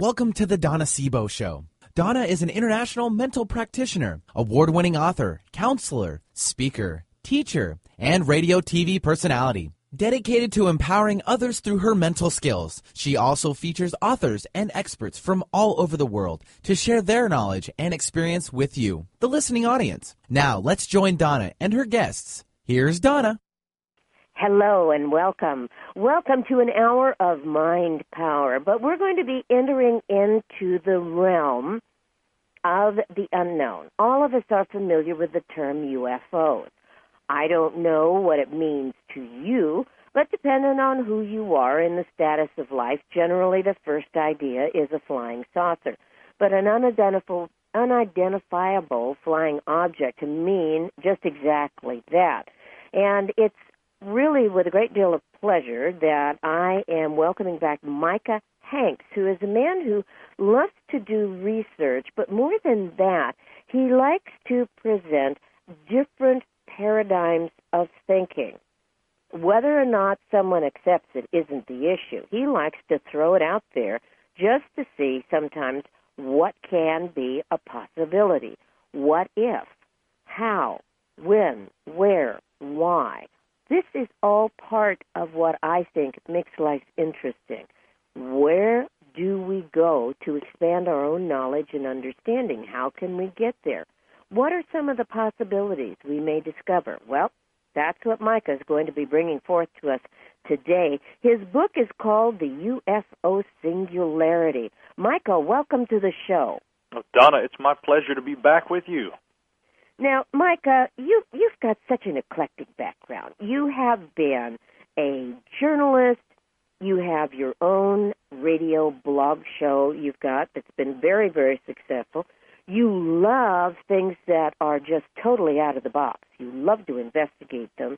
Welcome to the Donna Sebo Show. Donna is an international mental practitioner, award-winning author, counselor, speaker, teacher, and radio TV personality. Dedicated to empowering others through her mental skills, she also features authors and experts from all over the world to share their knowledge and experience with you, the listening audience. Now, let's join Donna and her guests. Here's Donna. Hello and welcome. Welcome to an hour of mind power, but we're going to be entering into the realm of the unknown. All of us are familiar with the term UFOs. I don't know what it means to you, but depending on who you are in the status of life, generally the first idea is a flying saucer. But an unidentifiable flying object can mean just exactly that. And it's really with a great deal of pleasure that I am welcoming back Micah Hanks, who is a man who loves to do research, but more than that, he likes to present different paradigms of thinking. Whether or not someone accepts it isn't the issue. He likes to throw it out there just to see sometimes what can be a possibility. What if? How? When? Where? Why? This is all part of what I think makes life interesting. Where do we go to expand our own knowledge and understanding? How can we get there? What are some of the possibilities we may discover? Well, that's what Micah is going to be bringing forth to us today. His book is called The UFO Singularity. Micah, welcome to the show. Well, Donna, it's my pleasure to be back with you. Now, Micah, you've got such an eclectic background. You have been a journalist. You have your own radio blog show you've got that's been very, very successful. You love things that are just totally out of the box. You love to investigate them.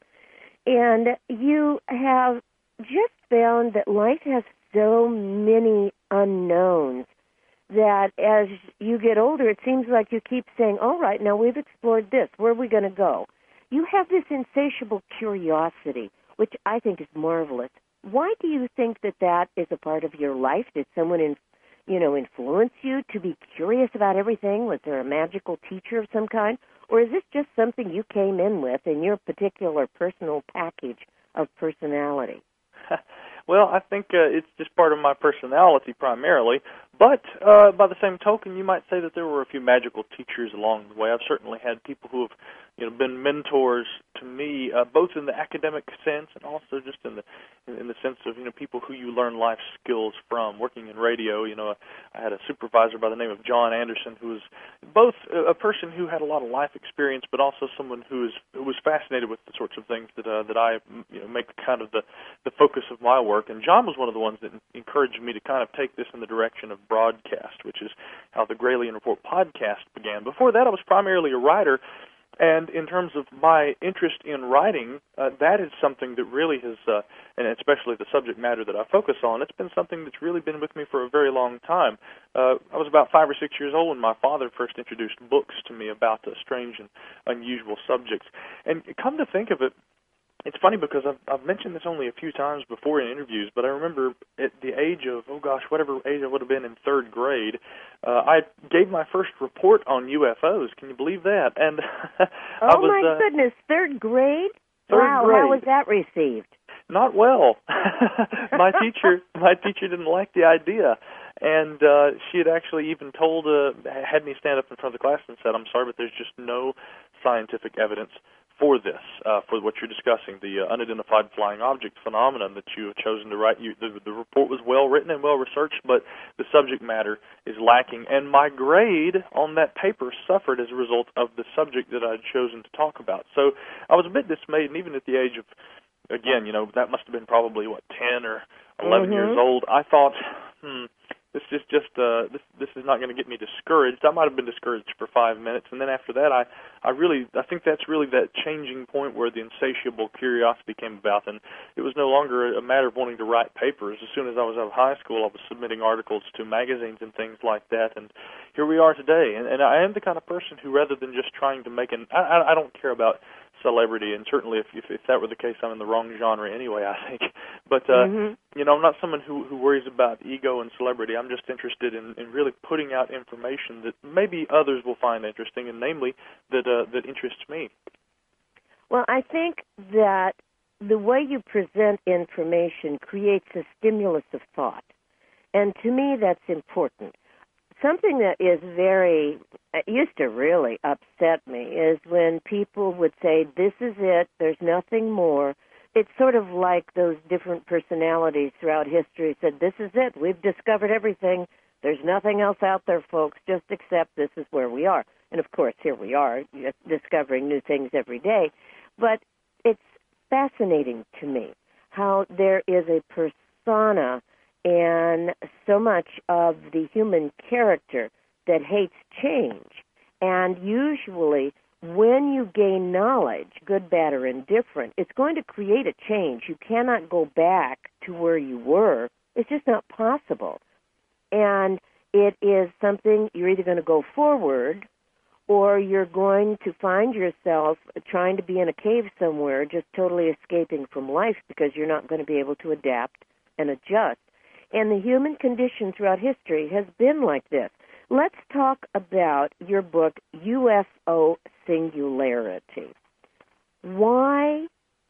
And you have just found that life has so many unknowns that as you get older, it seems like you keep saying, all right, now we've explored this. Where are we going to go? You have this insatiable curiosity, which I think is marvelous. Why do you think that that is a part of your life? Did someone influence you to be curious about everything? Was there a magical teacher of some kind? Or is this just something you came in with in your particular personal package of personality? Well, I think it's just part of my personality primarily, but by the same token, you might say that there were a few magical teachers along the way. I've certainly had people who have been mentors to me, both in the academic sense and also just in the sense of people who you learn life skills from. Working in radio, I had a supervisor by the name of John Anderson, who was both a person who had a lot of life experience, but also someone who was fascinated with the sorts of things that I make kind of the focus of my work. And John was one of the ones that encouraged me to kind of take this in the direction of broadcast, which is how the Gralien Report podcast began. Before that, I was primarily a writer. And in terms of my interest in writing, that is something that really has, and especially the subject matter that I focus on, it's been something that's really been with me for a very long time. I was about 5 or 6 years old when my father first introduced books to me about strange and unusual subjects. And come to think of it, it's funny because I've mentioned this only a few times before in interviews, but I remember at the age of, whatever age I would have been in third grade, I gave my first report on UFOs. Can you believe that? And my goodness, third grade? Wow, grade. How was that received? Not well. My teacher didn't like the idea. And she had actually even had me stand up in front of the class and said, I'm sorry, but there's just no scientific evidence for this, for what you're discussing, the unidentified flying object phenomenon that you have chosen to write. The report was well written and well researched, but the subject matter is lacking. And my grade on that paper suffered as a result of the subject that I had chosen to talk about. So I was a bit dismayed, and even at the age of, again, that must have been probably, 10 or 11 years old, I thought, this is not going to get me discouraged. I might have been discouraged for 5 minutes, and then after that, I think that's really that changing point where the insatiable curiosity came about, and it was no longer a matter of wanting to write papers. As soon as I was out of high school, I was submitting articles to magazines and things like that, and here we are today. And I am the kind of person who, rather than just trying to make I don't care about celebrity, and certainly if that were the case, I'm in the wrong genre anyway, I think. But you know, I'm not someone who worries about ego and celebrity. I'm just interested in really putting out information that maybe others will find interesting, and namely that interests me. Well, I think that the way you present information creates a stimulus of thought. And to me, that's important. Something that is it used to really upset me, is when people would say, this is it, there's nothing more. It's sort of like those different personalities throughout history said, this is it, we've discovered everything, there's nothing else out there, folks, just accept this is where we are. And of course, here we are, discovering new things every day. But it's fascinating to me how there is a persona and so much of the human character that hates change. And usually, when you gain knowledge, good, bad, or indifferent, it's going to create a change. You cannot go back to where you were. It's just not possible. And it is something you're either going to go forward or you're going to find yourself trying to be in a cave somewhere, just totally escaping from life because you're not going to be able to adapt and adjust. And the human condition throughout history has been like this. Let's talk about your book, UFO Singularity. Why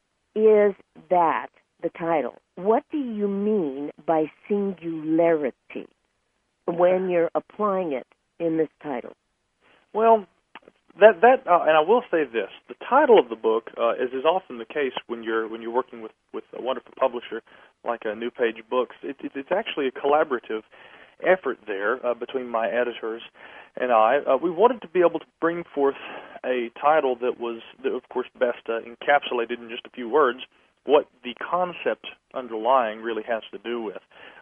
is that the title? What do you mean by singularity when you're applying it in this title? Well, and I will say this: the title of the book, as is often the case when you're working with a wonderful publisher like New Page Books, it's actually a collaborative effort there between my editors and I. We wanted to be able to bring forth a title that of course, best encapsulated in just a few words what the concept underlying really has to do with.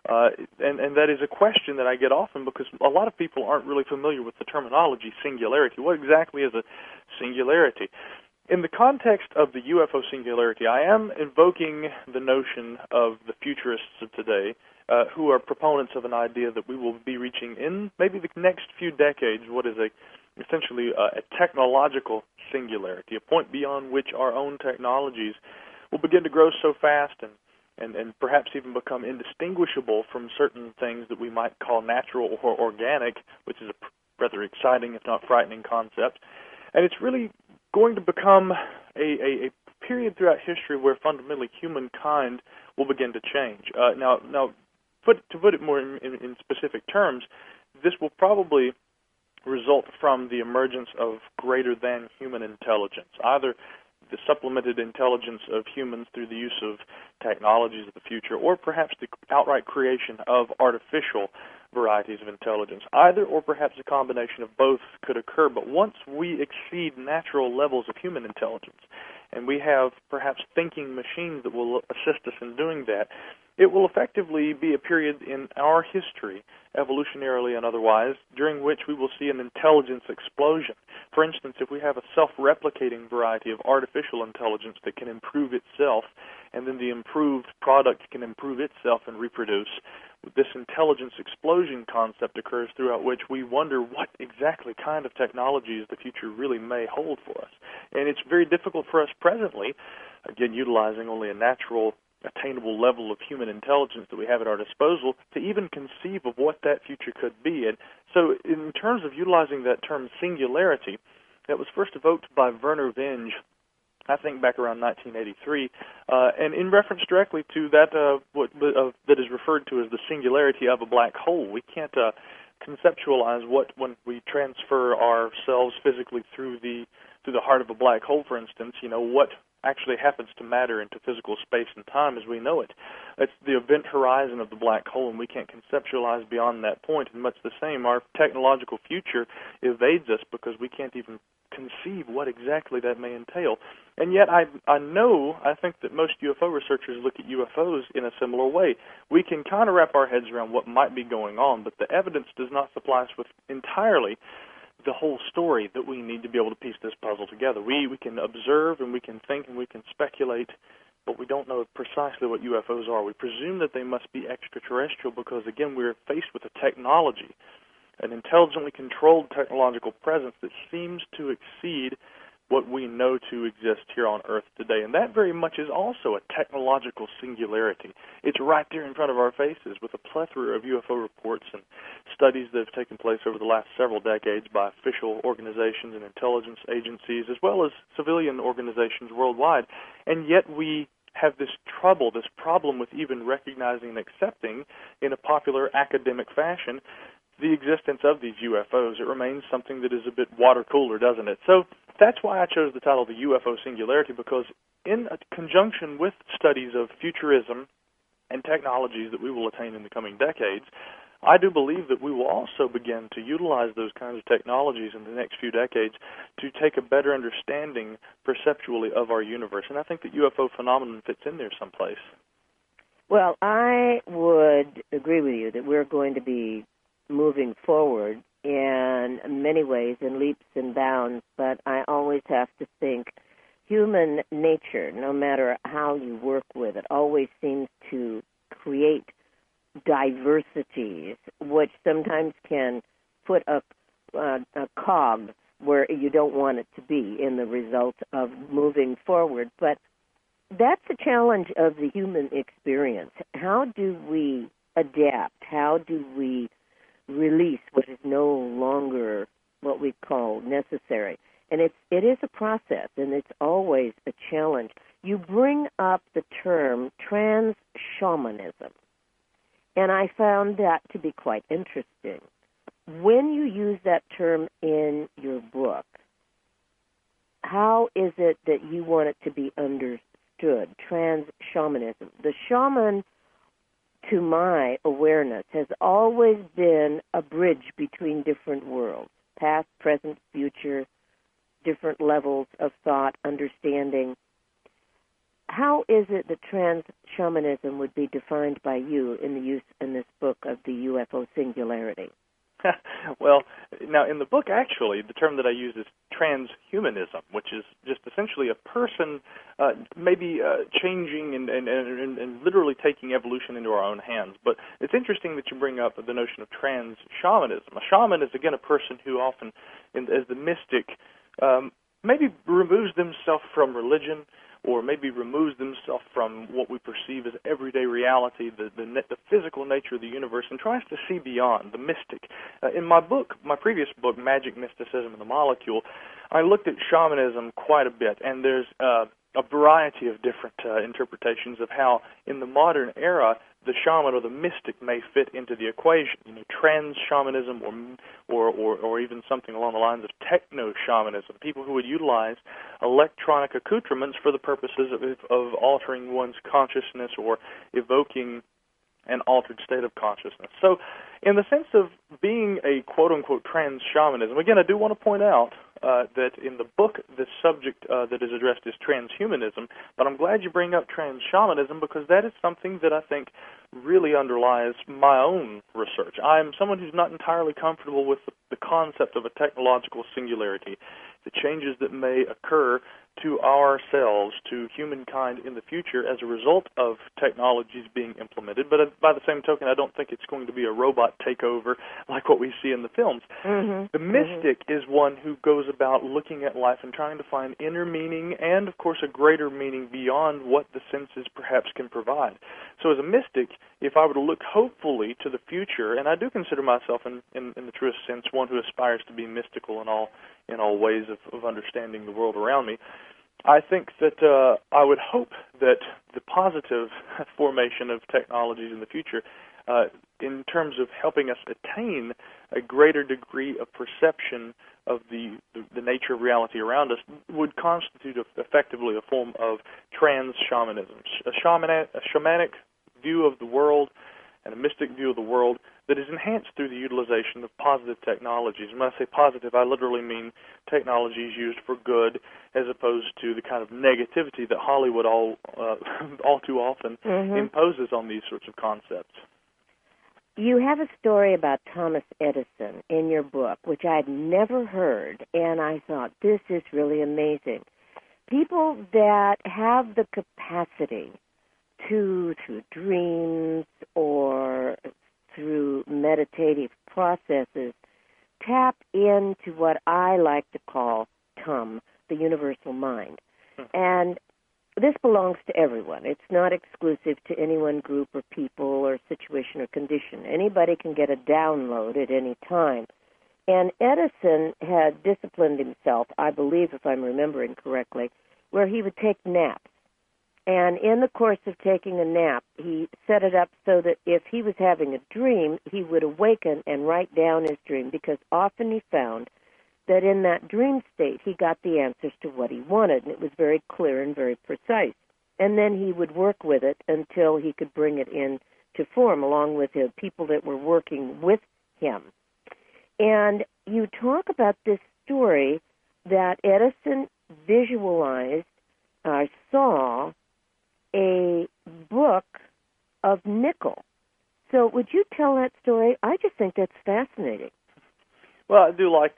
And that is a question that I get often because a lot of people aren't really familiar with the terminology singularity. What exactly is a singularity? In the context of the UFO singularity, I am invoking the notion of the futurists of today who are proponents of an idea that we will be reaching in maybe the next few decades what is essentially a technological singularity, a point beyond which our own technologies will begin to grow so fast and perhaps even become indistinguishable from certain things that we might call natural or organic, which is a rather exciting, if not frightening, concept. And it's really going to become a period throughout history where fundamentally humankind will begin to change. Now, to put it more in specific terms, this will probably result from the emergence of greater than human intelligence, either the supplemented intelligence of humans through the use of technologies of the future, or perhaps the outright creation of artificial varieties of intelligence. Either or perhaps a combination of both could occur, but once we exceed natural levels of human intelligence, and we have perhaps thinking machines that will assist us in doing that, it will effectively be a period in our history, evolutionarily and otherwise, during which we will see an intelligence explosion. For instance, if we have a self-replicating variety of artificial intelligence that can improve itself, and then the improved product can improve itself and reproduce, this intelligence explosion concept occurs throughout which we wonder what exactly kind of technologies the future really may hold for us. And it's very difficult for us presently, again, utilizing only a natural attainable level of human intelligence that we have at our disposal, to even conceive of what that future could be. And so in terms of utilizing that term singularity, that was first evoked by Vernor Vinge, I think back around 1983, and in reference directly to that that is referred to as the singularity of a black hole. We can't conceptualize when we transfer ourselves physically through the heart of a black hole, for instance, what actually happens to matter into physical space and time as we know it. It's the event horizon of the black hole, and we can't conceptualize beyond that point. And much the same, our technological future evades us because we can't even conceive what exactly that may entail. And yet I think that most UFO researchers look at UFOs in a similar way. We can kind of wrap our heads around what might be going on, but the evidence does not supply us with entirely the whole story that we need to be able to piece this puzzle together. We can observe and we can think and we can speculate, but we don't know precisely what UFOs are. We presume that they must be extraterrestrial because, again, we're faced with a technology, an intelligently controlled technological presence that seems to exceed what we know to exist here on Earth today. And that very much is also a technological singularity. It's right there in front of our faces with a plethora of UFO reports and studies that have taken place over the last several decades by official organizations and intelligence agencies, as well as civilian organizations worldwide. And yet we have this problem with even recognizing and accepting in a popular academic fashion the existence of these UFOs. It remains something that is a bit water cooler, doesn't it? So that's why I chose the title The UFO Singularity, because in conjunction with studies of futurism and technologies that we will attain in the coming decades, I do believe that we will also begin to utilize those kinds of technologies in the next few decades to take a better understanding perceptually of our universe. And I think the UFO phenomenon fits in there someplace. Well, I would agree with you that we're going to be moving forward in many ways, in leaps and bounds, but I always have to think human nature, no matter how you work with it, always seems to create diversities, which sometimes can put a cog where you don't want it to be in the result of moving forward. But that's the challenge of the human experience. How do we adapt? How do we release what is no longer what we call necessary? And it is a process, and it's always a challenge. You bring up the term trans-shamanism, and I found that to be quite interesting. When you use that term in your book, how is it that you want it to be understood, trans-shamanism? The shaman, to my awareness, has always been a bridge between different worlds, past, present, future, different levels of thought, understanding. How is it that trans-shamanism would be defined by you in the use in this book of the UFO singularity? Well, now in the book, actually, the term that I use is transhumanism, which is just essentially a person maybe changing and literally taking evolution into our own hands. But it's interesting that you bring up the notion of trans-shamanism. A shaman is, again, a person who often, as the mystic, maybe removes themselves from religion, or maybe removes themselves from what we perceive as everyday reality, the physical nature of the universe, and tries to see beyond, the mystic. In my book, my previous book, Magic, Mysticism, and the Molecule, I looked at shamanism quite a bit, and there's a variety of different interpretations of how, in the modern era, the shaman or the mystic may fit into the equation. You know, trans-shamanism or even something along the lines of techno-shamanism, people who would utilize electronic accoutrements for the purposes of altering one's consciousness or evoking an altered state of consciousness. So in the sense of being a quote-unquote trans-shamanism, again, I do want to point out that in the book, the subject that is addressed is transhumanism, but I'm glad you bring up trans-shamanism because that is something that I think really underlies my own research. I am someone who's not entirely comfortable with the concept of a technological singularity, the changes that may occur to ourselves, to humankind in the future as a result of technologies being implemented. But by the same token, I don't think it's going to be a robot takeover like what we see in the films. Mm-hmm. The mystic is one who goes about looking at life and trying to find inner meaning and, of course, a greater meaning beyond what the senses perhaps can provide. So as a mystic, if I were to look hopefully to the future, and I do consider myself in the truest sense one who aspires to be mystical in all ways of understanding the world around me, I think that I would hope that the positive formation of technologies in the future, in terms of helping us attain a greater degree of perception of the nature of reality around us, would constitute effectively a form of trans-shamanism, a shamanic view of the world and a mystic view of the world that is enhanced through the utilization of positive technologies. And when I say positive, I literally mean technologies used for good as opposed to the kind of negativity that Hollywood all too often imposes on these sorts of concepts. You have a story about Thomas Edison in your book, which I'd never heard, and I thought, this is really amazing. People that have the capacity to, through dreams or through meditative processes, tap into what I like to call TUM, the universal mind. And this belongs to everyone. It's not exclusive to any one group or people or situation or condition. Anybody can get a download at any time. And Edison had disciplined himself, I believe, if I'm remembering correctly, where he would take naps. And in the course of taking a nap, he set it up so that if he was having a dream, he would awaken and write down his dream, because often he found that in that dream state he got the answers to what he wanted, and it was very clear and very precise. And then he would work with it until he could bring it into form, along with the people that were working with him. And you talk about this story that Edison visualized, saw a book of nickel. So would you tell that story? I just think that's fascinating. Well, I do like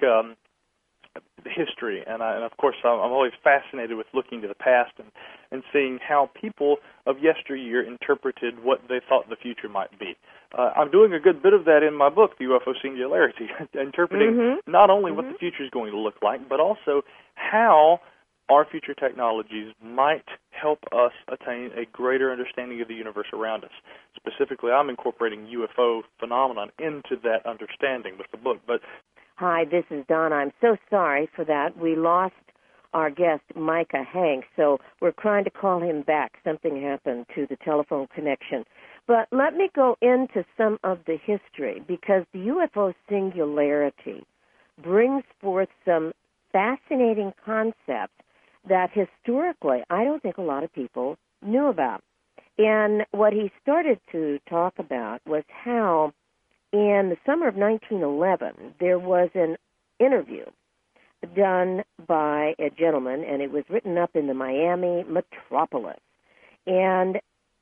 history, and of course I'm always fascinated with looking to the past and seeing how people of yesteryear interpreted what they thought the future might be. I'm doing a good bit of that in my book, The UFO Singularity, interpreting not only what the future is going to look like, but also how our future technologies might help us attain a greater understanding of the universe around us. Specifically, I'm incorporating UFO phenomenon into that understanding with the book. But hi, this is Donna. I'm so sorry for that. We lost our guest, Micah Hanks, so we're trying to call him back. Something happened to the telephone connection. But let me go into some of the history, because the UFO Singularity brings forth some fascinating concepts that historically I don't think a lot of people knew about. And what he started to talk about was how in the summer of 1911 there was an interview done by a gentleman, and it was written up in the Miami Metropolis. And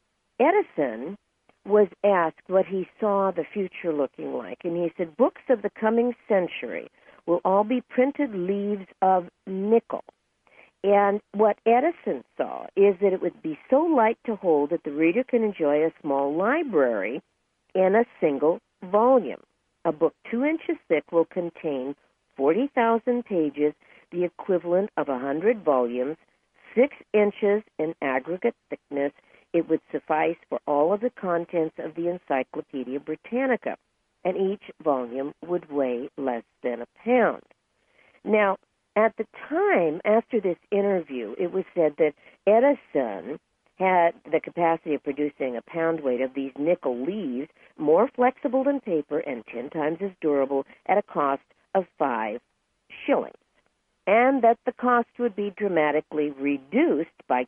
Edison was asked what he saw the future looking like, and he said, books of the coming century will all be printed leaves of nickel. And what Edison saw is that it would be so light to hold that the reader can enjoy a small library in a single volume. A book 2 inches thick will contain 40,000 pages, the equivalent of 100 volumes, 6 inches in aggregate thickness. It would suffice for all of the contents of the Encyclopedia Britannica, and each volume would weigh less than a pound. Now, at the time, after this interview, it was said that Edison had the capacity of producing a pound weight of these nickel leaves, more flexible than paper and 10 times as durable, at a cost of 5 shillings, and that the cost would be dramatically reduced by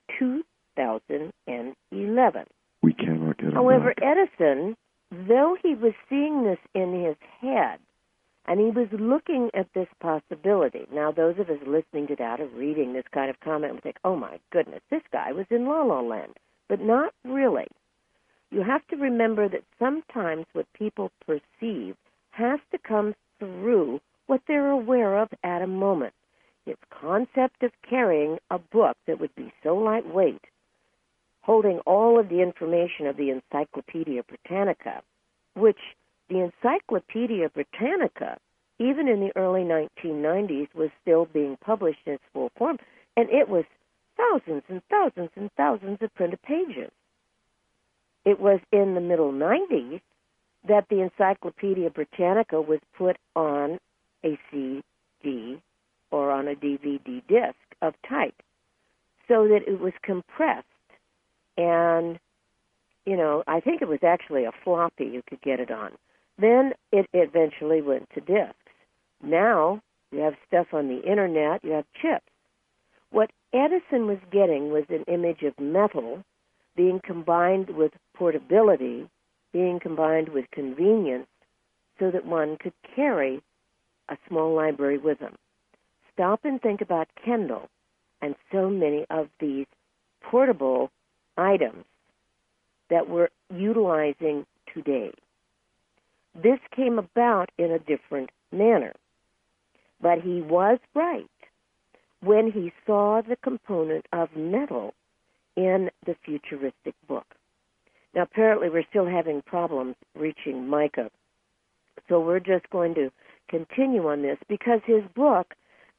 2011. We cannot get However, Edison, though he was seeing this in his head, and he was looking at this possibility. Now, those of us listening to that or reading this kind of comment would think, oh, my goodness, this guy was in La La Land. But not really. You have to remember that sometimes what people perceive has to come through what they're aware of at a moment. His concept of carrying a book that would be so lightweight, holding all of the information of the Encyclopedia Britannica, which the Encyclopedia Britannica, even in the early 1990s, was still being published in its full form, and it was thousands and thousands and thousands of printed pages. It was in the middle 90s that the Encyclopedia Britannica was put on a CD or on a DVD disc of type, so that it was compressed. And, I think it was actually a floppy you could get it on. Then it eventually went to discs. Now you have stuff on the internet, you have chips. What Edison was getting was an image of metal being combined with portability, being combined with convenience, so that one could carry a small library with them. Stop and think about Kindle and so many of these portable items that we're utilizing today. This came about in a different manner. But he was right when he saw the component of metal in the futuristic book. Now, apparently we're still having problems reaching Micah, so we're just going to continue on this, because his book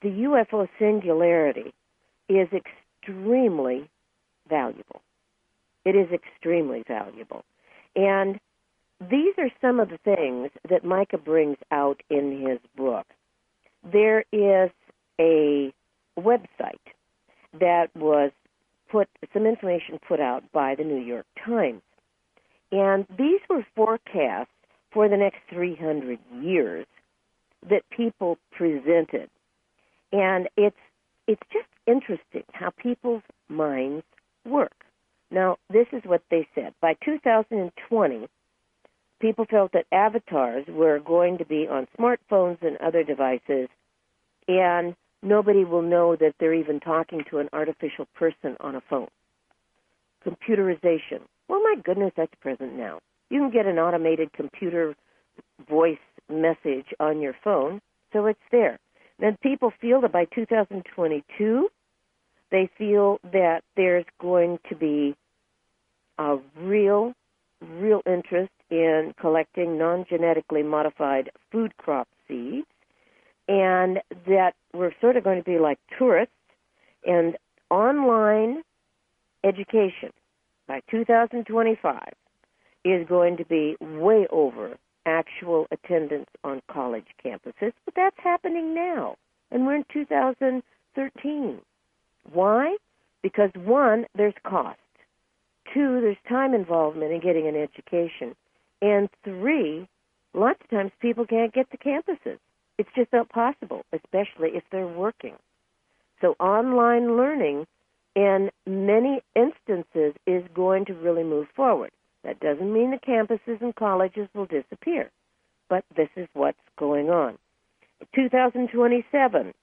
the UFO singularity is extremely valuable. It is extremely valuable. And these are some of the things that Micah brings out in his book. There is a website that was some information put out by the New York Times. And these were forecasts for the next 300 years that people presented. And it's just interesting how people's minds work. Now, this is what they said. By 2020, people felt that avatars were going to be on smartphones and other devices, and nobody will know that they're even talking to an artificial person on a phone. Computerization. Well, my goodness, that's present now. You can get an automated computer voice message on your phone, so it's there. Then people feel that by 2022, they feel that there's going to be a real interest in collecting non-genetically modified food crop seeds, and that we're sort of going to be like tourists, and online education by 2025 is going to be way over actual attendance on college campuses, but that's happening now, and we're in 2013. Why? Because, one, there's cost. Two, there's time involvement in getting an education. And three, lots of times people can't get to campuses. It's just not possible, especially if they're working. So online learning, in many instances, is going to really move forward. That doesn't mean the campuses and colleges will disappear, but this is what's going on. 2027,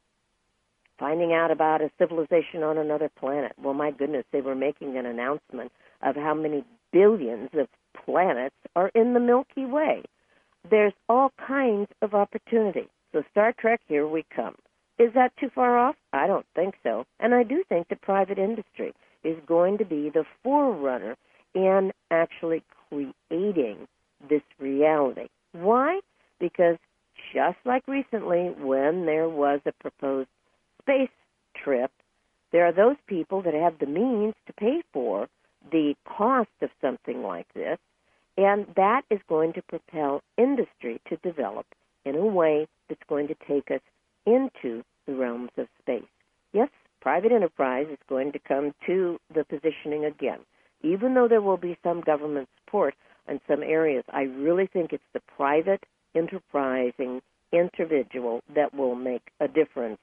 finding out about a civilization on another planet. Well, my goodness, they were making an announcement of how many billions of planets are in the Milky Way. There's all kinds of opportunity. So Star Trek, here we come. Is that too far off? I don't think so. And I do think the private industry is going to be the forerunner in actually creating this reality. Why? Because just like recently when there was a proposed space trip, there are those people that have the means to pay for the cost of something like this, and that is going to propel industry to develop in a way that's going to take us into the realms of space. Yes, private enterprise is going to come to the positioning again. Even though there will be some government support in some areas, I really think it's the private enterprising individual that will make a difference.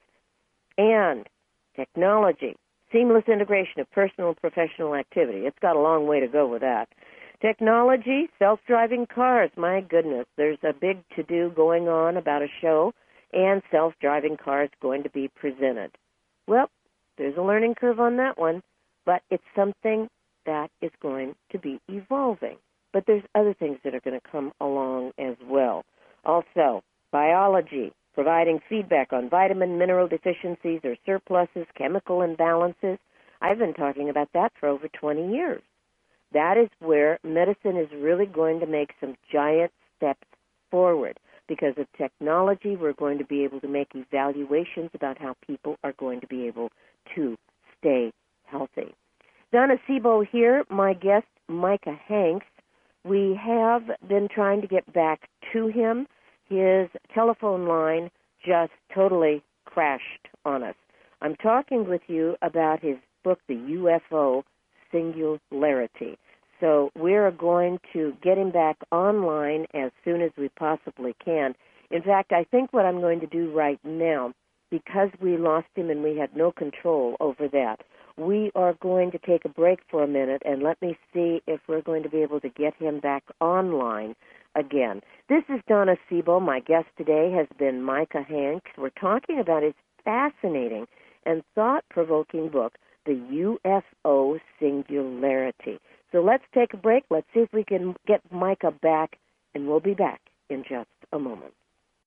And technology, seamless integration of personal and professional activity. It's got a long way to go with that. Technology, self-driving cars. My goodness, there's a big to-do going on about a show, and self-driving cars going to be presented. Well, there's a learning curve on that one, but it's something that is going to be evolving. But there's other things that are going to come along as well. Also, biology, providing feedback on vitamin, mineral deficiencies or surpluses, chemical imbalances. I've been talking about that for over 20 years. That is where medicine is really going to make some giant steps forward. Because of technology, we're going to be able to make evaluations about how people are going to be able to stay healthy. Donna Sebo here, my guest, Micah Hanks. We have been trying to get back to him. His telephone line just totally crashed on us. I'm talking with you about his book, The UFO Singularity. So we're going to get him back online as soon as we possibly can. In fact, I think what I'm going to do right now, because we lost him and we had no control over that, we are going to take a break for a minute and let me see if we're going to be able to get him back online again. This is Donna Sebo. My guest today has been Micah Hanks. We're talking about his fascinating and thought-provoking book, The UFO Singularity. So let's take a break. Let's see if we can get Micah back, and we'll be back in just a moment.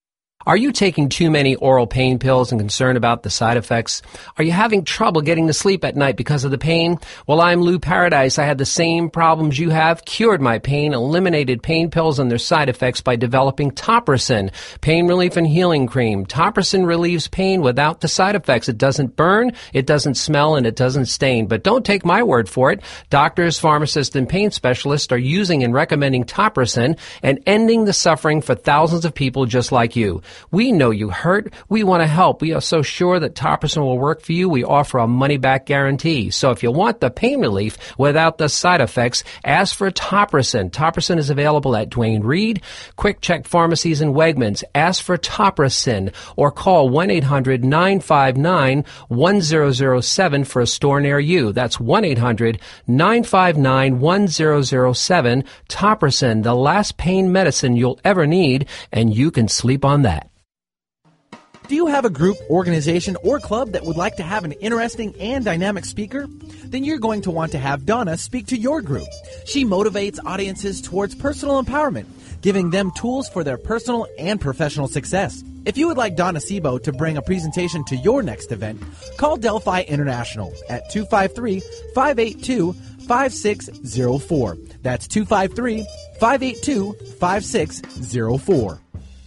Are you taking too many oral pain pills and concerned about the side effects? Are you having trouble getting to sleep at night because of the pain? Well, I'm Lou Paradise. I had the same problems you have, cured my pain, eliminated pain pills and their side effects by developing Topricin, pain relief and healing cream. Topricin relieves pain without the side effects. It doesn't burn, it doesn't smell, and it doesn't stain. But don't take my word for it. Doctors, pharmacists, and pain specialists are using and recommending Topricin and ending the suffering for thousands of people just like you. We know you hurt. We want to help. We are so sure that Topricin will work for you. We offer a money-back guarantee. So if you want the pain relief without the side effects, ask for Topricin. Topricin is available at Duane Reade, Quick Check Pharmacies, and Wegmans. Ask for Topricin or call 1-800-959-1007 for a store near you. That's 1-800-959-1007. Topricin, the last pain medicine you'll ever need, and you can sleep on that. Do you have a group, organization, or club that would like to have an interesting and dynamic speaker? Then you're going to want to have Donna speak to your group. She motivates audiences towards personal empowerment, giving them tools for their personal and professional success. If you would like Donna Sebo to bring a presentation to your next event, call Delphi International at 253-582-5604. That's 253-582-5604.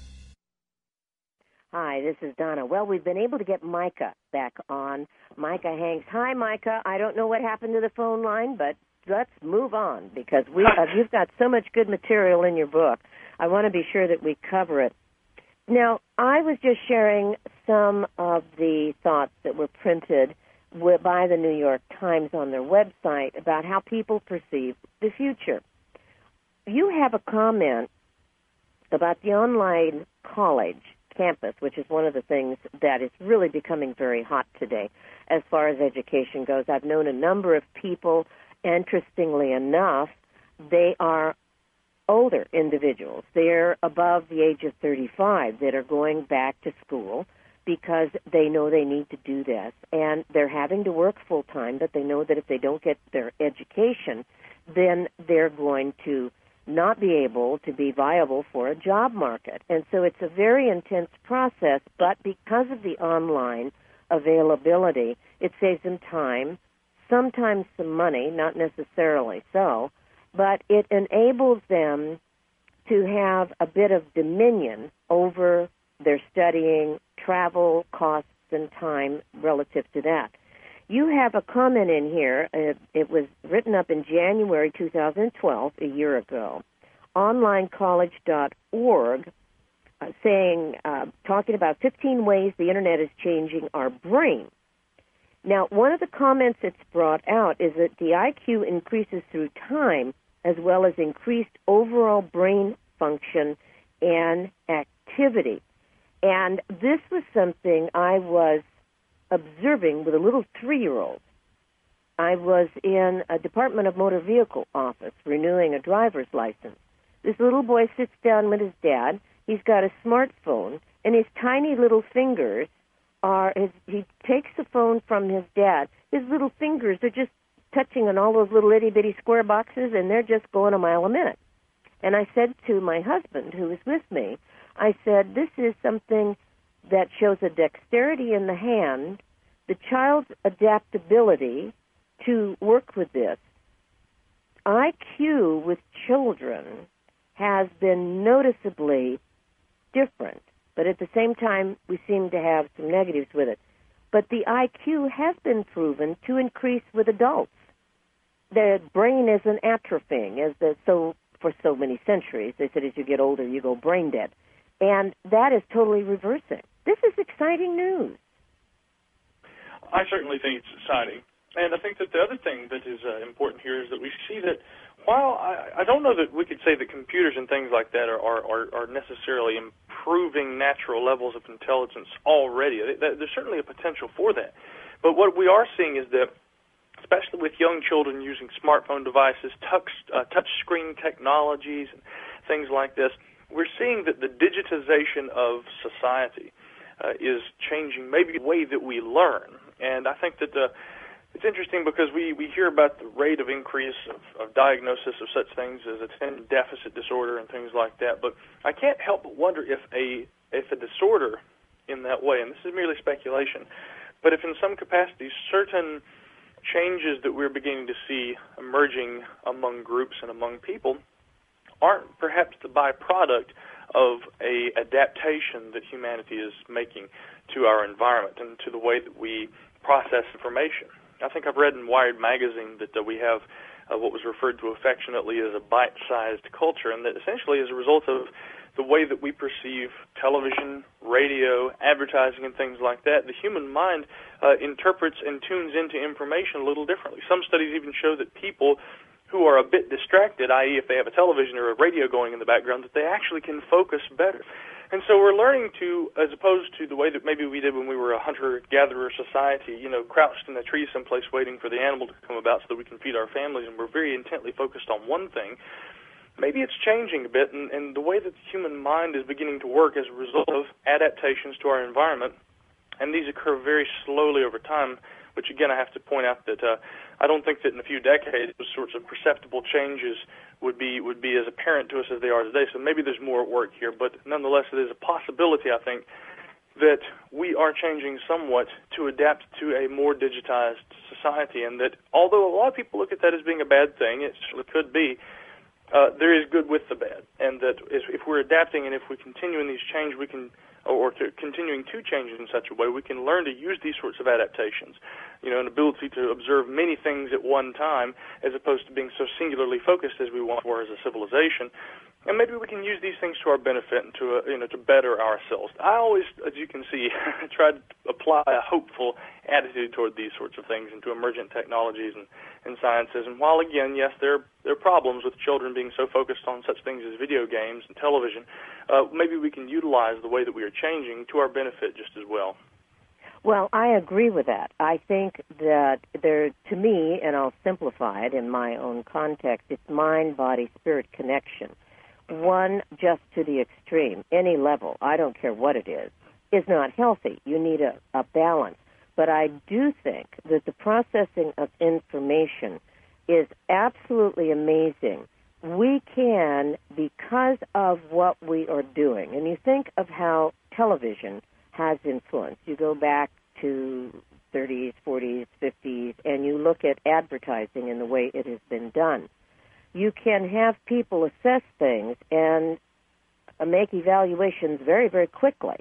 Hi, this is Donna. Well, we've been able to get Micah back on. Micah Hanks. Hi, Micah. I don't know what happened to the phone line, but let's move on because you've got so much good material in your book. I want to be sure that we cover it. Now, I was just sharing some of the thoughts that were printed by the New York Times on their website about how people perceive the future. You have a comment about the online college campus, which is one of the things that is really becoming very hot today as far as education goes. I've known a number of people, interestingly enough, they are older individuals. They're above the age of 35 that are going back to school because they know they need to do this. And they're having to work full-time, but they know that if they don't get their education, then they're going to not be able to be viable for a job market. And so it's a very intense process, but because of the online availability, it saves them time, sometimes some money, not necessarily so, but it enables them to have a bit of dominion over their studying, travel, costs, and time relative to that. You have a comment in here. It was written up in January 2012, a year ago, onlinecollege.org, talking about 15 ways the Internet is changing our brain. Now, one of the comments that's brought out is that the IQ increases through time as well as increased overall brain function and activity. And this was something I was observing with a little 3-year-old. I was in a Department of Motor Vehicle office renewing a driver's license. This little boy sits down with his dad. He's got a smartphone, and his tiny little fingers he takes the phone from his dad. His little fingers are just touching on all those little itty-bitty square boxes, and they're just going a mile a minute. And I said to my husband, who was with me, I said, this is something that shows a dexterity in the hand, the child's adaptability to work with this. IQ with children has been noticeably different, but at the same time, we seem to have some negatives with it. But the IQ has been proven to increase with adults. The brain isn't atrophying, for so many centuries. They said as you get older, you go brain dead. And that is totally reversing. This is exciting news. I certainly think it's exciting. And I think that the other thing that is important here is that we see that while I don't know that we could say that computers and things like that are necessarily improving natural levels of intelligence already. There's certainly a potential for that. But what we are seeing is that, especially with young children using smartphone devices, touch screen technologies, and things like this, we're seeing that the digitization of society is changing maybe the way that we learn. And I think that it's interesting because we hear about the rate of increase of diagnosis of such things as attention deficit disorder and things like that, but I can't help but wonder if a if a disorder in that way, and this is merely speculation, but if in some capacity certain changes that we're beginning to see emerging among groups and among people aren't perhaps the byproduct of a adaptation that humanity is making to our environment and to the way that we process information. I think I've read in Wired magazine that we have what was referred to affectionately as a bite-sized culture, and that essentially as a result of the way that we perceive television, radio, advertising, and things like that, the human mind interprets and tunes into information a little differently. Some studies even show that people who are a bit distracted, i.e. if they have a television or a radio going in the background, that they actually can focus better. And so we're learning to, as opposed to the way that maybe we did when we were a hunter-gatherer society, crouched in a tree someplace waiting for the animal to come about so that we can feed our families, and we're very intently focused on one thing. Maybe it's changing a bit, and the way that the human mind is beginning to work as a result of adaptations to our environment, and these occur very slowly over time, which again I have to point out that I don't think that in a few decades those sorts of perceptible changes would be as apparent to us as they are today. So maybe there's more at work here, but nonetheless it is a possibility, I think, that we are changing somewhat to adapt to a more digitized society, and that although a lot of people look at that as being a bad thing, it certainly could be, there is good with the bad, and that if we're adapting and if we continue in these change, we can, or continuing to change in such a way, we can learn to use these sorts of adaptations, an ability to observe many things at one time as opposed to being so singularly focused as we once were as a civilization. And maybe we can use these things to our benefit and to better ourselves. I always, as you can see, try to apply a hopeful attitude toward these sorts of things and to emergent technologies and sciences. And while, again, yes, there are problems with children being so focused on such things as video games and television, maybe we can utilize the way that we are changing to our benefit just as well. Well, I agree with that. I think that to me, and I'll simplify it in my own context, it's mind-body-spirit connection. One just to the extreme, any level, I don't care what it is not healthy. You need a balance. But I do think that the processing of information is absolutely amazing. We can, because of what we are doing, and you think of how television has influence. You go back to 30s, 40s, 50s, and you look at advertising and the way it has been done. You can have people assess things and make evaluations very, very quickly.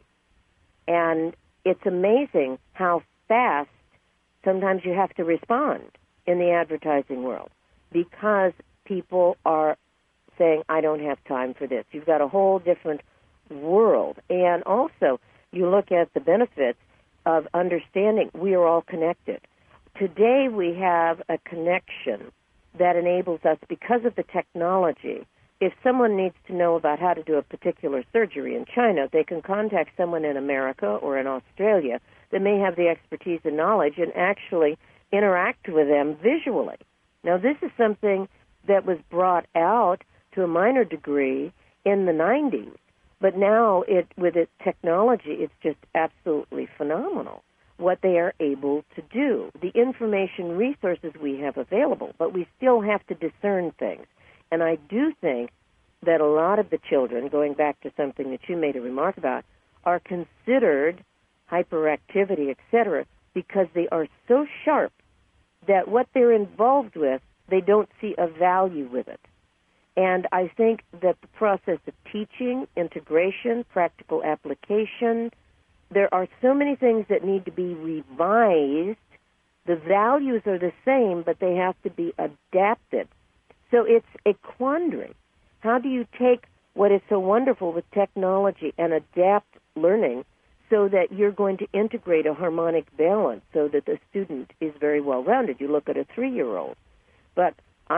And it's amazing how fast sometimes you have to respond in the advertising world because people are saying, I don't have time for this. You've got a whole different world. And also, you look at the benefits of understanding we are all connected. Today we have a connection that enables us, because of the technology, if someone needs to know about how to do a particular surgery in China, they can contact someone in America or in Australia that may have the expertise and knowledge and actually interact with them visually. Now, this is something that was brought out to a minor degree in the 90s, but now with its technology, it's just absolutely phenomenal what they are able to do, the information resources we have available, but we still have to discern things. And I do think that a lot of the children, going back to something that you made a remark about, are considered hyperactivity, etc., because they are so sharp that what they're involved with, they don't see a value with it. And I think that the process of teaching, integration, practical application, there are so many things that need to be revised. The values are the same, but they have to be adapted. So it's a quandary. How do you take what is so wonderful with technology and adapt learning so that you're going to integrate a harmonic balance so that the student is very well-rounded? You look at a 3-year-old. But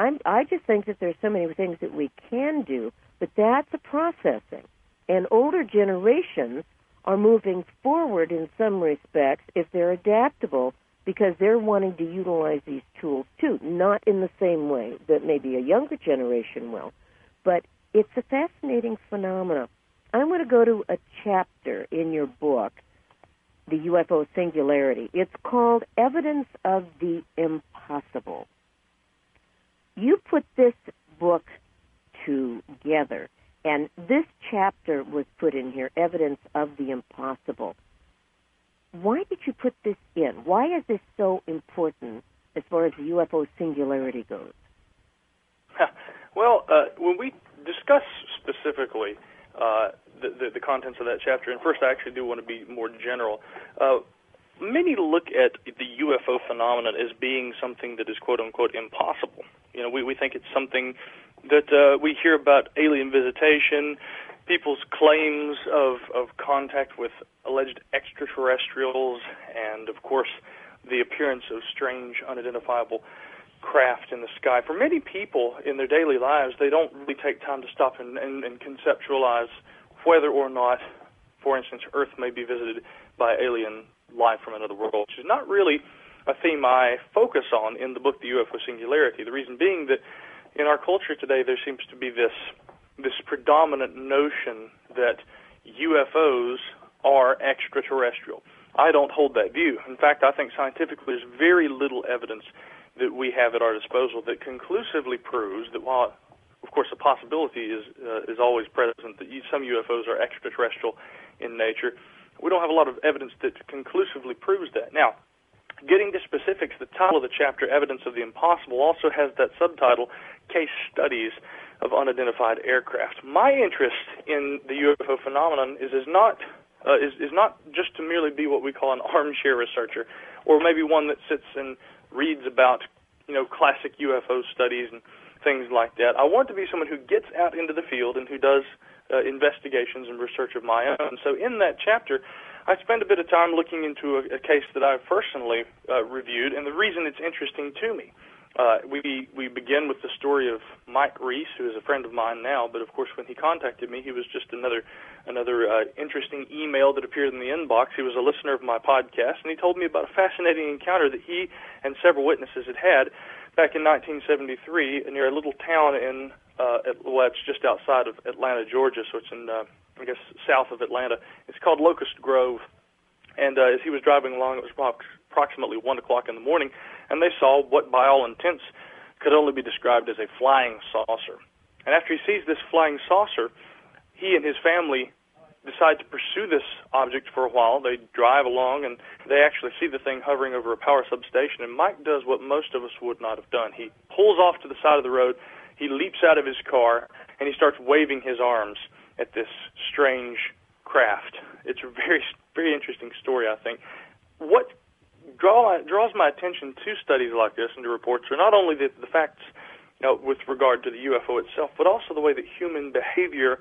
I just think that there's so many things that we can do, but that's a processing. And older generations are moving forward in some respects if they're adaptable because they're wanting to utilize these tools too, not in the same way that maybe a younger generation will. But it's a fascinating phenomenon. I want to go to a chapter in your book, The UFO Singularity. It's called Evidence of the Impossible. You put this book together, And this chapter was put in here, Evidence of the Impossible. Why did you put this in? Why is this so important as far as the UFO singularity goes? Well, when we discuss specifically the contents of that chapter, and first I actually do want to be more general, many look at the UFO phenomenon as being something that is quote-unquote impossible. You know, we think it's something that we hear about alien visitation, people's claims of contact with alleged extraterrestrials, and, of course, the appearance of strange, unidentifiable craft in the sky. For many people in their daily lives, they don't really take time to stop and conceptualize whether or not, for instance, Earth may be visited by alien life from another world, which is not really a theme I focus on in the book, The UFO Singularity. The reason being that in our culture today, there seems to be this predominant notion that UFOs are extraterrestrial. I don't hold that view. In fact, I think scientifically there's very little evidence that we have at our disposal that conclusively proves that while, of course, the possibility is always present that some UFOs are extraterrestrial in nature, we don't have a lot of evidence that conclusively proves that. Now, getting to specifics, the title of the chapter, Evidence of the Impossible, also has that subtitle, Case Studies of Unidentified Aircraft. My interest in the UFO phenomenon is not just to merely be what we call an armchair researcher, or maybe one that sits and reads about, classic UFO studies and things like that. I want to be someone who gets out into the field and who does investigations and research of my own. So in that chapter, I spend a bit of time looking into a case that I've personally reviewed, and the reason it's interesting to me. We begin with the story of Mike Reese, who is a friend of mine now, but of course when he contacted me, he was just another interesting email that appeared in the inbox. He was a listener of my podcast, and he told me about a fascinating encounter that he and several witnesses had back in 1973 near a little town it's just outside of Atlanta, Georgia, so it's in, south of Atlanta. It's called Locust Grove. And as he was driving along, it was approximately 1 o'clock in the morning, and they saw what, by all intents, could only be described as a flying saucer. And after he sees this flying saucer, he and his family decide to pursue this object for a while. They drive along, and they actually see the thing hovering over a power substation, and Mike does what most of us would not have done. He pulls off to the side of the road, he leaps out of his car, and he starts waving his arms at this strange craft. It's a very, very interesting story, I think. What draws my attention to studies like this and to reports are not only the facts with regard to the UFO itself, but also the way that human behavior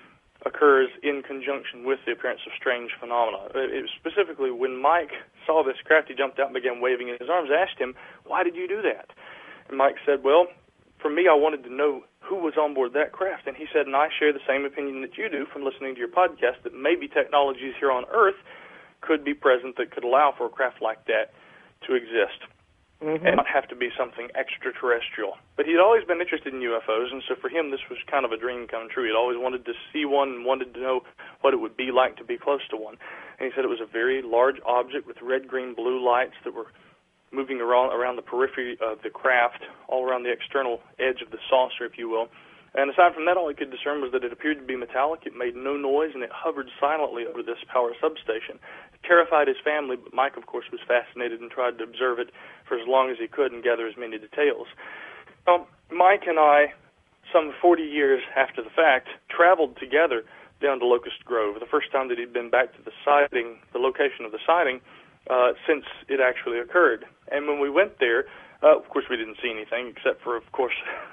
occurs in conjunction with the appearance of strange phenomena. Specifically, when Mike saw this craft, he jumped out and began waving his arms. I asked him, why did you do that? And Mike said, well, for me, I wanted to know who was on board that craft. And he said, and I share the same opinion that you do from listening to your podcast, that maybe technologies here on Earth could be present that could allow for a craft like that to exist. Mm-hmm. And not have to be something extraterrestrial. But he'd always been interested in UFOs, and so for him this was kind of a dream come true. He'd always wanted to see one and wanted to know what it would be like to be close to one. And he said it was a very large object with red, green, blue lights that were moving around the periphery of the craft, all around the external edge of the saucer, if you will. And aside from that, all he could discern was that it appeared to be metallic, it made no noise, and it hovered silently over this power substation. It terrified his family, but Mike, of course, was fascinated and tried to observe it for as long as he could and gather as many details. Well, Mike and I, some 40 years after the fact, traveled together down to Locust Grove, the first time that he'd been back to the location of the sighting, since it actually occurred. And when we went there, of course, we didn't see anything except for, of course,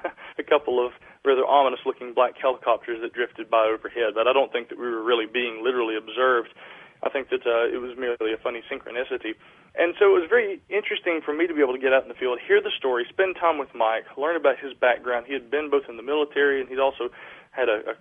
a couple of rather ominous-looking black helicopters that drifted by overhead. But I don't think that we were really being literally observed. I think that it was merely a funny synchronicity. And so it was very interesting for me to be able to get out in the field, hear the story, spend time with Mike, learn about his background. He had been both in the military, and he'd also had a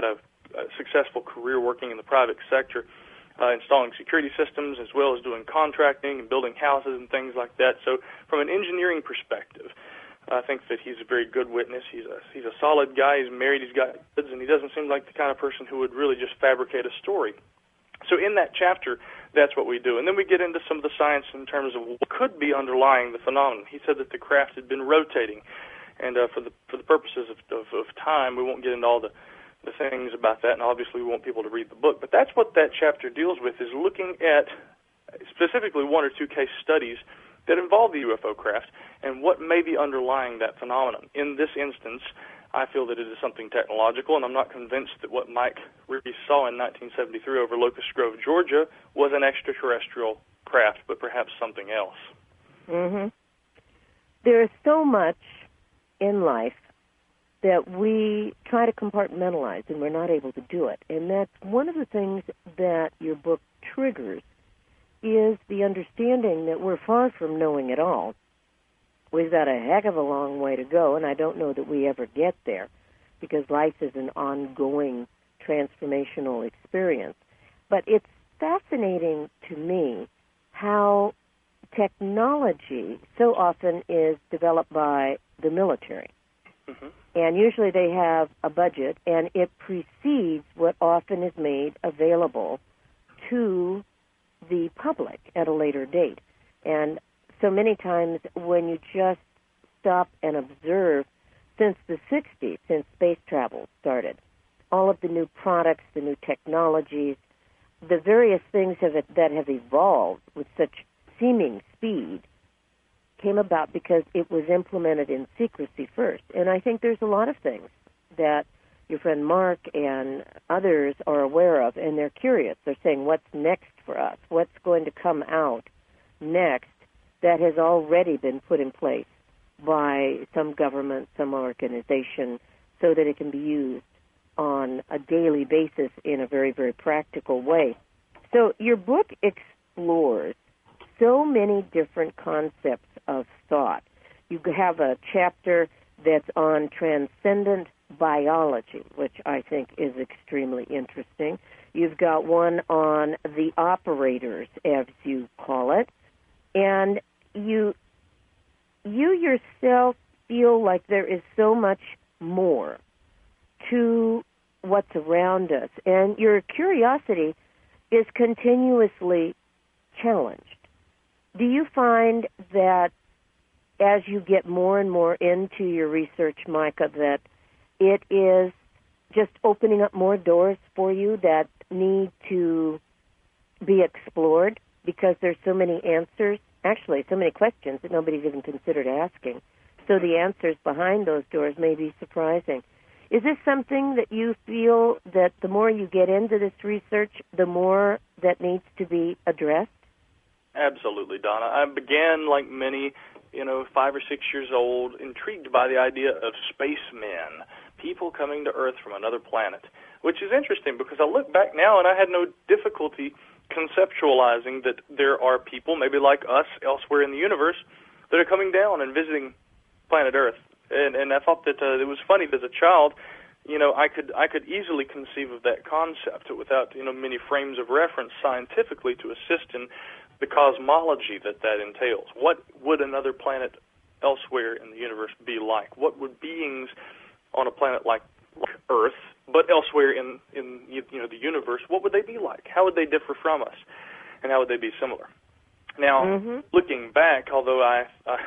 successful career working in the private sector, installing security systems as well as doing contracting and building houses and things like that. So from an engineering perspective, I think that he's a very good witness. He's a solid guy. He's married. He's got kids, and he doesn't seem like the kind of person who would really just fabricate a story. So in that chapter, that's what we do. And then we get into some of the science in terms of what could be underlying the phenomenon. He said that the craft had been rotating, and for the purposes of time, we won't get into all the the things about that, and obviously we want people to read the book. But that's what that chapter deals with, is looking at specifically one or two case studies that involve the UFO craft and what may be underlying that phenomenon. In this instance, I feel that it is something technological, and I'm not convinced that what Mike Reese saw in 1973 over Locust Grove, Georgia, was an extraterrestrial craft, but perhaps something else. Mm-hmm. There is so much in life that we try to compartmentalize, and we're not able to do it. And that's one of the things that your book triggers, is the understanding that we're far from knowing it all. We've got a heck of a long way to go, and I don't know that we ever get there, because life is an ongoing transformational experience. But it's fascinating to me how technology so often is developed by the military. Mm-hmm. And usually they have a budget, and it precedes what often is made available to the public at a later date. And so many times when you just stop and observe, since the 60s, since space travel started, all of the new products, the new technologies, the various things that have evolved with such seeming speed came about because it was implemented in secrecy first. And I think there's a lot of things that your friend Mark and others are aware of, and they're curious. They're saying, what's next for us? What's going to come out next that has already been put in place by some government, some organization, so that it can be used on a daily basis in a very, very practical way. So your book explores so many different concepts of thought. You have a chapter that's on transcendent biology, which I think is extremely interesting. You've got one on the operators, as you call it, and you yourself feel like there is so much more to what's around us, and your curiosity is continuously challenged. Do you find that as you get more and more into your research, Micah, that it is just opening up more doors for you that need to be explored because there's so many answers, actually so many questions that nobody's even considered asking. So the answers behind those doors may be surprising. Is this something that you feel that the more you get into this research, the more that needs to be addressed? Absolutely, Donna. I began, like many, 5 or 6 years old, intrigued by the idea of spacemen, people coming to Earth from another planet, which is interesting because I look back now and I had no difficulty conceptualizing that there are people, maybe like us, elsewhere in the universe, that are coming down and visiting planet Earth. And I thought that it was funny that as a child, I could easily conceive of that concept without, many frames of reference scientifically to assist in the cosmology that entails. What would another planet elsewhere in the universe be like? What would beings on a planet like Earth, but elsewhere in the universe, what would they be like? How would they differ from us? And how would they be similar? Now, looking back, although I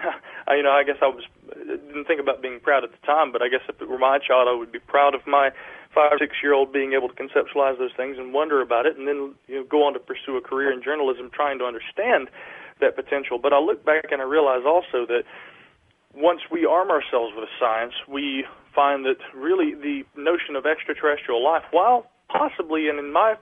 guess I didn't think about being proud at the time, but I guess if it were my child, I would be proud of my 5 or 6 year old being able to conceptualize those things and wonder about it, and then go on to pursue a career in journalism trying to understand that potential. But I look back and I realize also that once we arm ourselves with science, we find that really the notion of extraterrestrial life, while possibly, and in my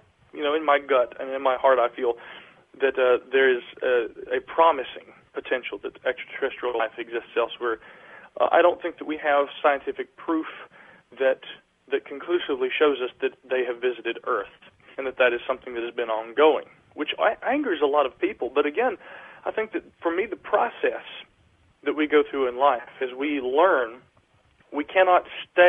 gut and in my heart, I feel that there is a promising potential that extraterrestrial life exists elsewhere. I don't think that we have scientific proof that conclusively shows us that they have visited Earth, and that is something that has been ongoing, which angers a lot of people. But again, I think that for me, the process that we go through in life, as we learn, we cannot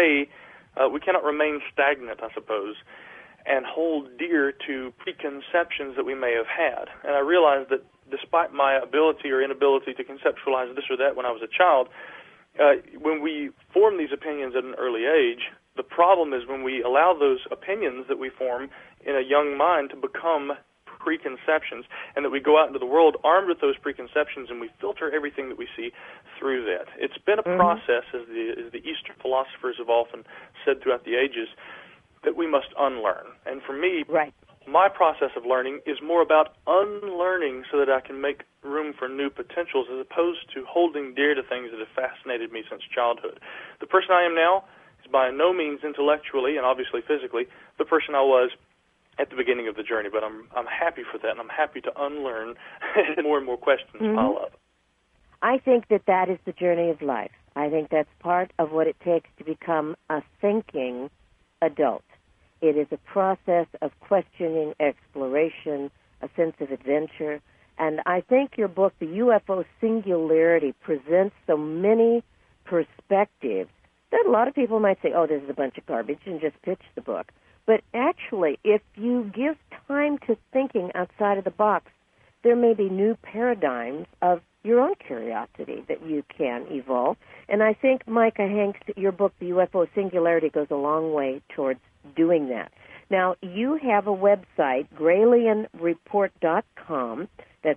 remain stagnant, I suppose, and hold dear to preconceptions that we may have had. And I realize that despite my ability or inability to conceptualize this or that when I was a child, when we form these opinions at an early age, the problem is when we allow those opinions that we form in a young mind to become preconceptions, and that we go out into the world armed with those preconceptions, and we filter everything that we see through that. It's been a process, as the Eastern philosophers have often said throughout the ages, that we must unlearn. And for me, Right. my process of learning is more about unlearning so that I can make room for new potentials as opposed to holding dear to things that have fascinated me since childhood. The person I am now is by no means intellectually and obviously physically the person I was at the beginning of the journey, but I'm happy for that, and I'm happy to unlearn more and more questions pile up. I think that is the journey of life. I think that's part of what it takes to become a thinking adult. It is a process of questioning, exploration, a sense of adventure. And I think your book, The UFO Singularity, presents so many perspectives that a lot of people might say, oh, this is a bunch of garbage, and just pitch the book. But actually, if you give time to thinking outside of the box, there may be new paradigms of your own curiosity that you can evolve. And I think, Micah Hanks, your book, The UFO Singularity, goes a long way towards doing that. Now, you have a website, GralienReport.com. That's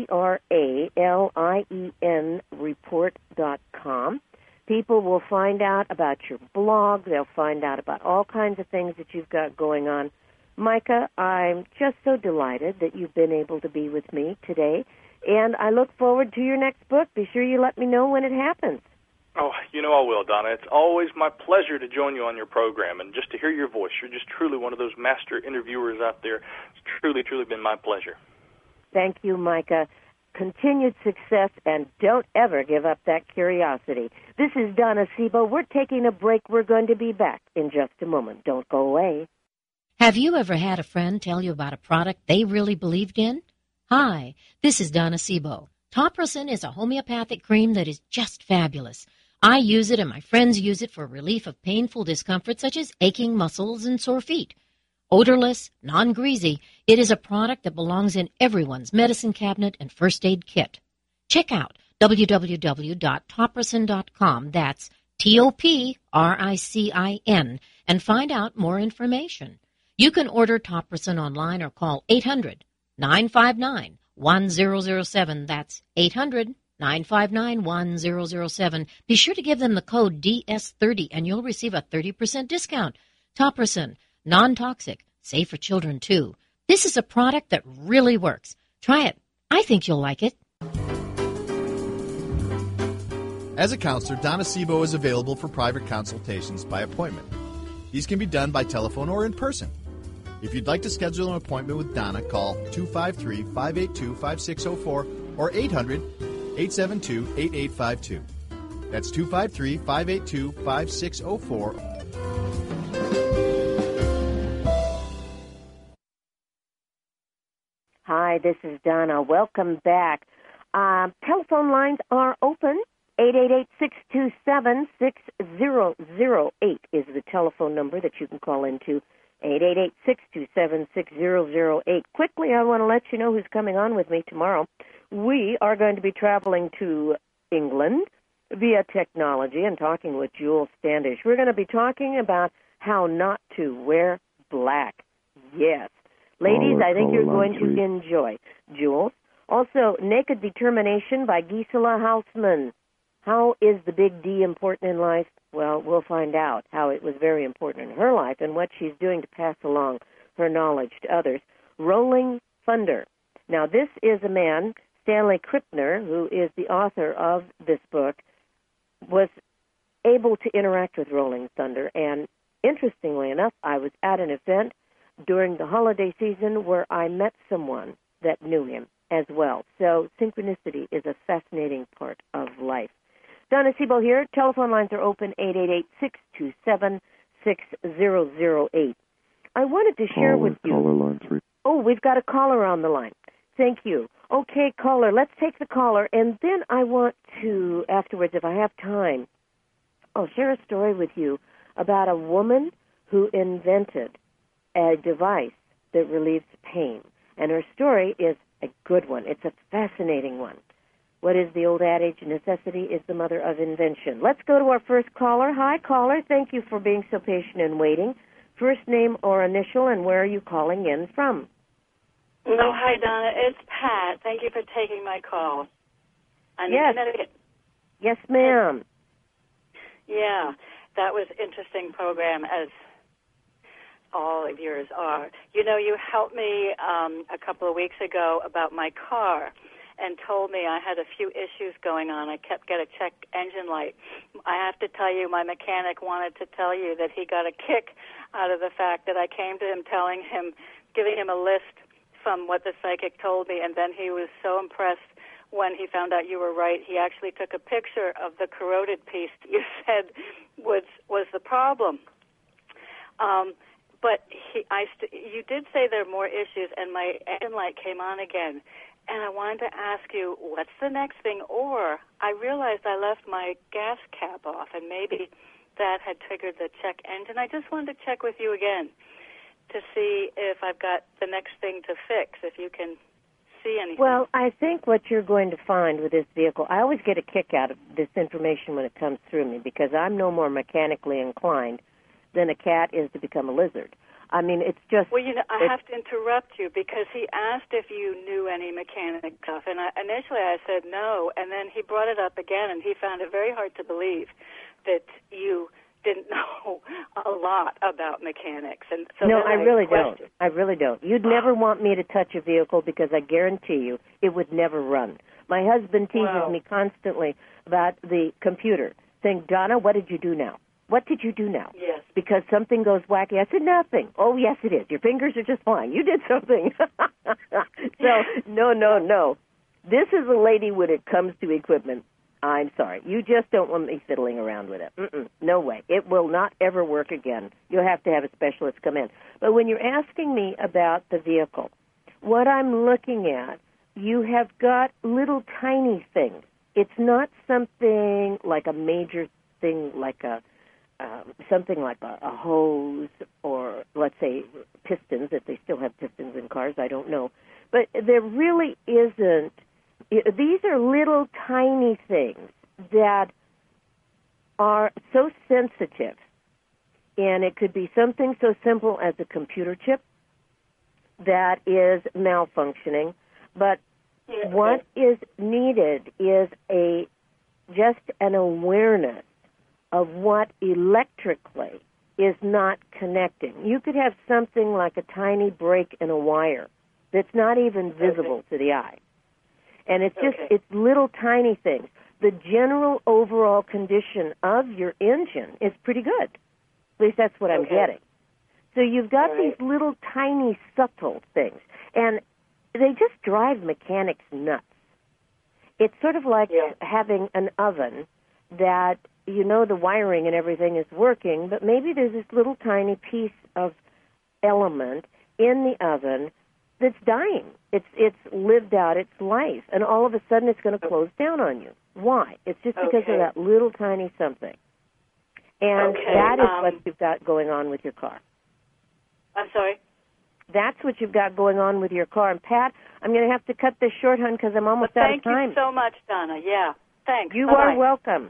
GRALIEN report.com. People will find out about your blog. They'll find out about all kinds of things that you've got going on. Micah, I'm just so delighted that you've been able to be with me today, and I look forward to your next book. Be sure you let me know when it happens. Oh, you know I will, Donna. It's always my pleasure to join you on your program and just to hear your voice. You're just truly one of those master interviewers out there. It's truly, truly been my pleasure. Thank you, Micah. Continued success, and don't ever give up that curiosity. This is Donna Sebo. We're taking a break. We're going to be back in just a moment. Don't go away. Have you ever had a friend tell you about a product they really believed in? Hi, this is Donna Sebo. Topricin is a homeopathic cream that is just fabulous. I use it and my friends use it for relief of painful discomfort such as aching muscles and sore feet. Odorless, non-greasy, it is a product that belongs in everyone's medicine cabinet and first aid kit. Check out www.topricin.com, that's TOPRICIN, and find out more information. You can order Topricin online or call 800-959-1007, that's 800-959-1007. Be sure to give them the code DS30 and you'll receive a 30% discount. Topricin, non-toxic, safe for children too. This is a product that really works. Try it. I think you'll like it. As a counselor, Donna Sebo is available for private consultations by appointment. These can be done by telephone or in person. If you'd like to schedule an appointment with Donna, call 253-582-5604 or 800-872-8852. That's 253-582-5604. Hi, this is Donna. Welcome back. Telephone lines are open. 888-627-6008 is the telephone number that you can call into. 888-627-6008. Quickly, I want to let you know who's coming on with me tomorrow. We are going to be traveling to England via technology and talking with Jules Standish. We're going to be talking about how not to wear black. Yes. Ladies, I think you're going to enjoy. Jules. Also, Naked Determination by Gisela Hausman. How is the big D important in life? Well, we'll find out how it was very important in her life and what she's doing to pass along her knowledge to others. Rolling Thunder. Now, this is a man, Stanley Krippner, who is the author of this book, was able to interact with Rolling Thunder. And interestingly enough, I was at an event during the holiday season where I met someone that knew him as well. So synchronicity is a fascinating part of life. Donna Sebo here. Telephone lines are open, 888-627-6008. I wanted to share with you. Caller line 3. Oh, we've got a caller on the line. Thank you. Okay, caller, let's take the caller, and then I want to, afterwards, if I have time, I'll share a story with you about a woman who invented a device that relieves pain. And her story is a good one. It's a fascinating one. What is the old adage? Necessity is the mother of invention. Let's go to our first caller. Hi, caller. Thank you for being so patient and waiting. First name or initial, and where are you calling in from? Oh, hi, Donna. It's Pat. Thank you for taking my call. I'm Yes. in Connecticut. Yes, ma'am. Yeah, that was interesting program. As all of yours are. You know, you helped me a couple of weeks ago about my car and told me I had a few issues going on. I kept getting a check engine light. I have to tell you, my mechanic wanted to tell you that he got a kick out of the fact that I came to him giving him a list from what the psychic told me, and then he was so impressed when he found out you were right. He actually took a picture of the corroded piece that you said was the problem. But you did say there are more issues, and my engine light came on again. And I wanted to ask you, what's the next thing? Or I realized I left my gas cap off, and maybe that had triggered the check engine. I just wanted to check with you again to see if I've got the next thing to fix, if you can see anything. Well, I think what you're going to find with this vehicle, I always get a kick out of this information when it comes through me because I'm no more mechanically inclined than a cat is to become a lizard. I mean, it's just... Well, you know, I have to interrupt you because he asked if you knew any mechanic stuff, and initially I said no, and then he brought it up again, and he found it very hard to believe that you didn't know a lot about mechanics. And so no, I really don't. I really don't. You'd never want me to touch a vehicle because I guarantee you it would never run. My husband teases me constantly about the computer, saying, Donna, what did you do now? What did you do now? Yes. Because something goes wacky. I said, nothing. Oh, yes, it is. Your fingers are just fine. You did something. So, no. This is a lady when it comes to equipment. I'm sorry. You just don't want me fiddling around with it. No way. It will not ever work again. You'll have to have a specialist come in. But when you're asking me about the vehicle, what I'm looking at, you have got little tiny things. It's not something like a major thing like something like a hose or, let's say, pistons, if they still have pistons in cars, I don't know. But there really isn't. These are little tiny things that are so sensitive, and it could be something so simple as a computer chip that is malfunctioning, but what is needed is just an awareness of what electrically is not connecting. You could have something like a tiny break in a wire that's not even visible to the eye. And it's just, it's little tiny things. The general overall condition of your engine is pretty good. At least that's what I'm getting. So you've got these little tiny subtle things. And they just drive mechanics nuts. It's sort of like having an oven that, you know, the wiring and everything is working, but maybe there's this little tiny piece of element in the oven that's dying. It's lived out its life, and all of a sudden it's going to close down on you. Why? It's just because of that little tiny something. And that is what you've got going on with your car. I'm sorry? That's what you've got going on with your car. And, Pat, I'm going to have to cut this short, hon, because I'm almost out of time. Thank you so much, Donna. Yeah, thanks. You are welcome.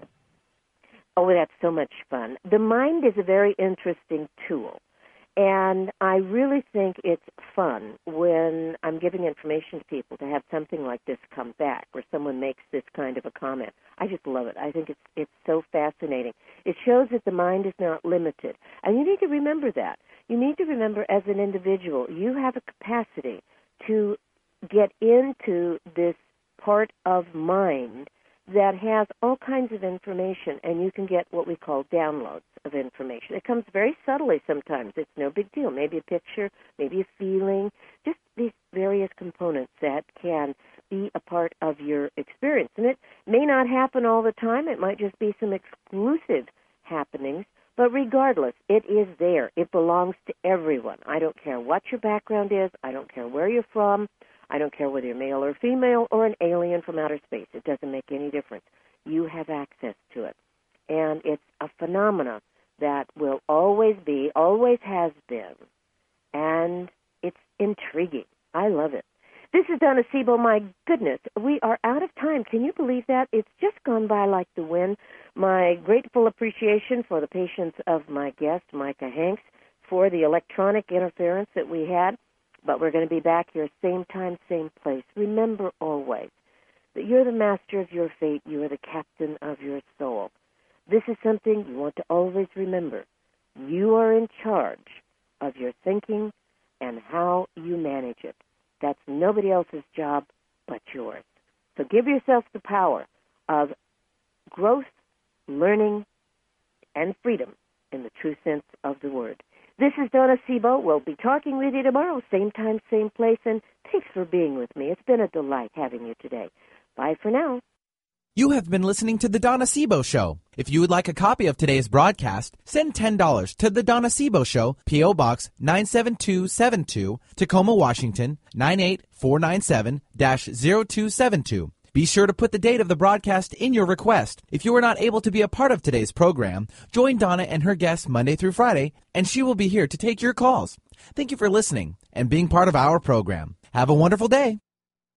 Oh, that's so much fun. The mind is a very interesting tool. And I really think it's fun when I'm giving information to people to have something like this come back where someone makes this kind of a comment. I just love it. I think it's so fascinating. It shows that the mind is not limited. And you need to remember that. You need to remember as an individual, you have a capacity to get into this part of mind that has all kinds of information, and you can get what we call downloads of information. It comes very subtly sometimes. It's no big deal. Maybe a picture, maybe a feeling, just these various components that can be a part of your experience. And it may not happen all the time. It might just be some exclusive happenings. But regardless, it is there. It belongs to everyone. I don't care what your background is. I don't care where you're from. I don't care whether you're male or female or an alien from outer space. It doesn't make any difference. You have access to it. And it's a phenomena that will always be, always has been, and it's intriguing. I love it. This is Donna Sebo. My goodness, we are out of time. Can you believe that? It's just gone by like the wind. My grateful appreciation for the patience of my guest, Micah Hanks, for the electronic interference that we had. But we're going to be back here same time, same place. Remember always that you're the master of your fate. You are the captain of your soul. This is something you want to always remember. You are in charge of your thinking and how you manage it. That's nobody else's job but yours. So give yourself the power of growth, learning, and freedom in the true sense of the word. This is Donna Sebo. We'll be talking with you tomorrow, same time, same place, and thanks for being with me. It's been a delight having you today. Bye for now. You have been listening to The Donna Sebo Show. If you would like a copy of today's broadcast, send $10 to The Donna Sebo Show, P.O. Box 97272, Tacoma, Washington, 98497-0272. Be sure to put the date of the broadcast in your request. If you were not able to be a part of today's program, join Donna and her guests Monday through Friday, and she will be here to take your calls. Thank you for listening and being part of our program. Have a wonderful day.